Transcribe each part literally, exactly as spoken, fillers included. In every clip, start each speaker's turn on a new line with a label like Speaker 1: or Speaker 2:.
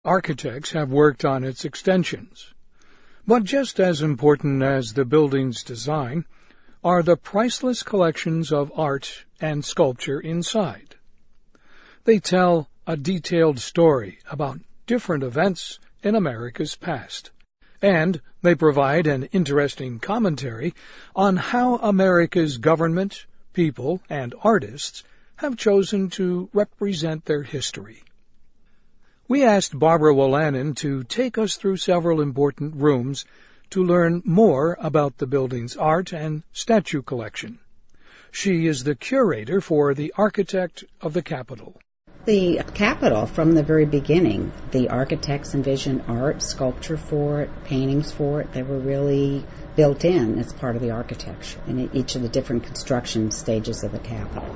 Speaker 1: Architects have worked on its extensions. But just as important as the building's design are the priceless collections of art and sculpture inside. They tell a detailed story about different events in America's past, and they provide an interesting commentary on how America's government, people, and artists have chosen to represent their history. We asked Barbara Wolanin to take us through several important rooms to learn more about the building's art and statue collection. She is the curator for the Architect of the Capitol.
Speaker 2: The Capitol, from the very beginning, the architects envisioned art, sculpture for it, paintings for it. They were really built in as part of the architecture in each of the different construction stages of the Capitol.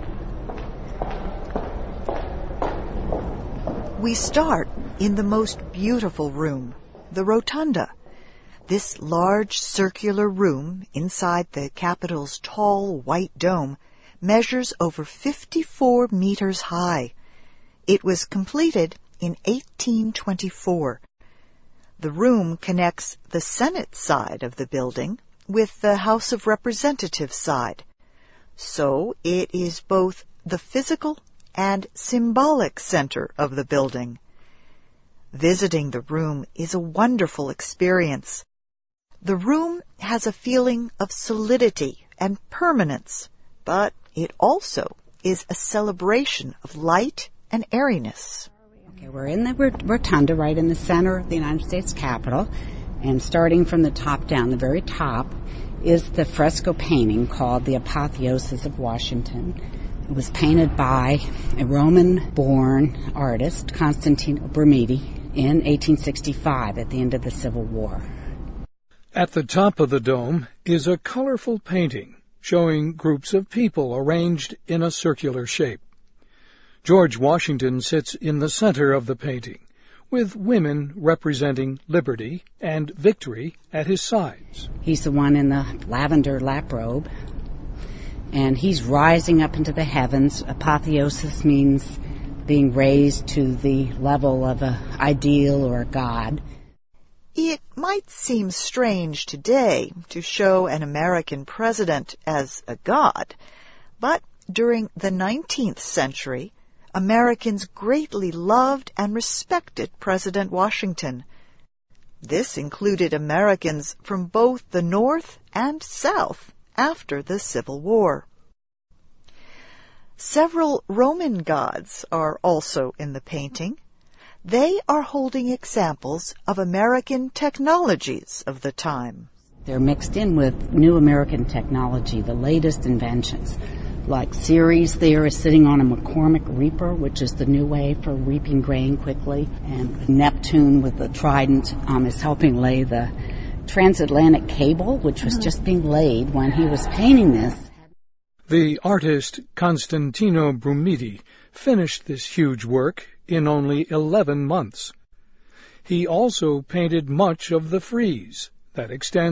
Speaker 3: We start in the most beautiful room, the Rotunda. This large circular room inside the Capitol's tall white dome measures over fifty-four meters high. It was completed in eighteen twenty-four. The room connects the Senate side of the building with the House of Representatives side. So it is both the physical and symbolic center of the building. Visiting the room is a wonderful experience. The room has a feeling of solidity and permanence, but it also is a celebration of light and airiness.
Speaker 2: Okay, we're in the rotunda right in the center of the United States Capitol, and starting from the top down, the very top, is the fresco painting called The Apotheosis of Washington. It was painted by a Roman-born artist, Constantino Brumidi, in eighteen sixty-five at the end of the Civil War.
Speaker 1: At the top of the dome is a colorful painting showing groups of people arranged in a circular shape. George Washington sits in the center of the painting, with women representing liberty and victory at his sides.
Speaker 2: He's the one in the lavender lap robe, and he's rising up into the heavens. Apotheosis means being raised to the level of an ideal or a god.
Speaker 3: It might seem strange today to show an American president as a god, but during the nineteenth century, Americans greatly loved and respected President Washington. This included Americans from both the North and South after the Civil War. Several Roman gods are also in the painting. They are holding examples of American technologies of the time.
Speaker 2: They're mixed in with new American technology, the latest inventions. Like Ceres there is sitting on a McCormick reaper, which is the new way for reaping grain quickly. And Neptune with the trident um, is helping lay the transatlantic cable, which was just being laid when he was painting this.
Speaker 1: The artist Constantino Brumidi finished this huge work in only eleven months. He also painted much of the frieze that extends